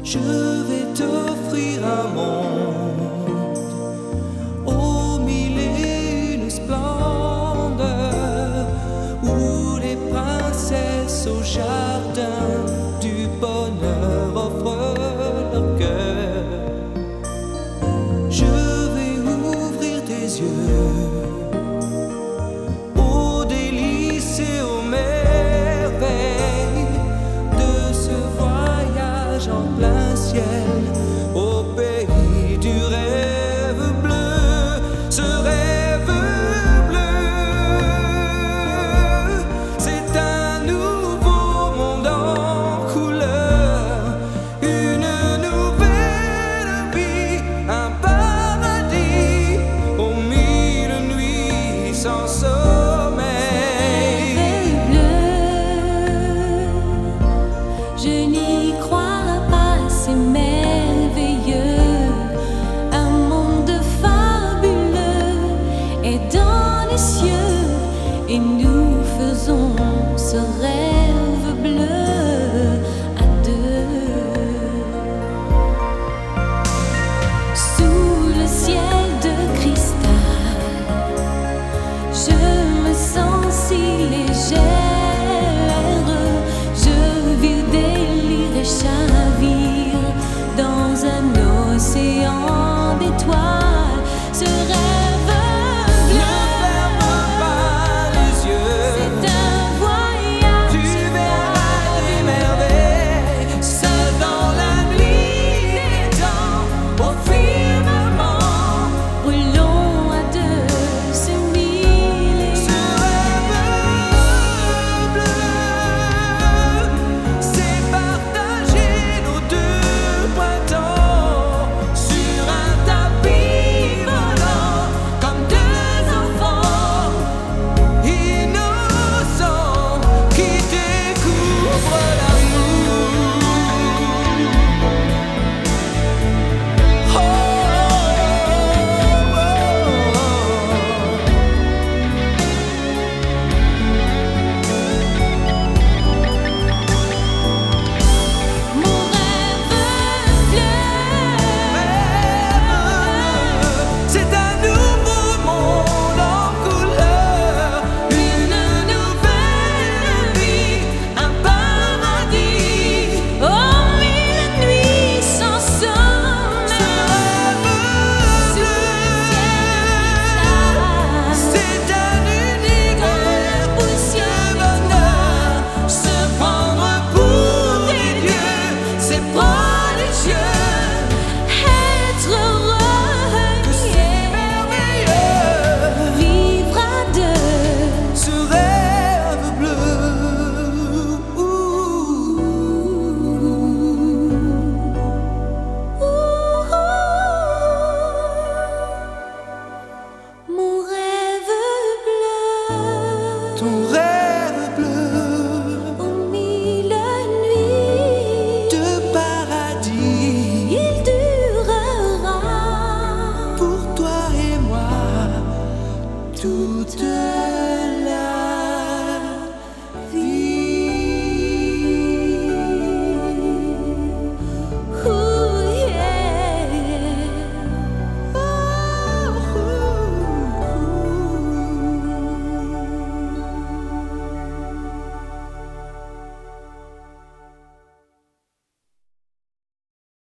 Je vais t'offrir un monde aux mille et une splendeurs, où les princesses au jardin du bonheur offrent leur cœur. Je vais ouvrir tes yeux aux délices et aux merveilles de ce voyage en plein ciel, au pays du rêve bleu. Ce rêve bleu, c'est un nouveau monde en couleur, une nouvelle vie, un paradis aux mille nuits sans sommeil. Je n'y crois pas, c'est merveilleux. Un monde fabuleux est dans les cieux, et nous faisons ce rêve bleu à deux. Sous le ciel de cristal, je me sens si légère. Je vis délire et chavire dans un océan d'étoiles. Ce rêve Ne bleu, ferme pas les yeux, c'est un voyage. tu verras des merveilles. Seul dans la nuit des temps, au firmament, Brûlons à deux ces mille et ce rêve bleu, c'est partager nos deux printemps sur un tapis volant, comme deux enfants innocents qui découvrent l'amour. Oh, oh, mon rêve bleu. c'est un nouveau monde en couleur, une nouvelle vie, un paradis. Oh, mille nuits sans sommeil. C'est un unique rêve de bonheur. Se prendre pour des dieux, c'est prodigieux. Être heureux, C'est merveilleux, vivre à deux. ce rêve bleu. Mon rêve bleu. Ton rêve bleu Aux mille nuits, de paradis il durera pour toi et moi toute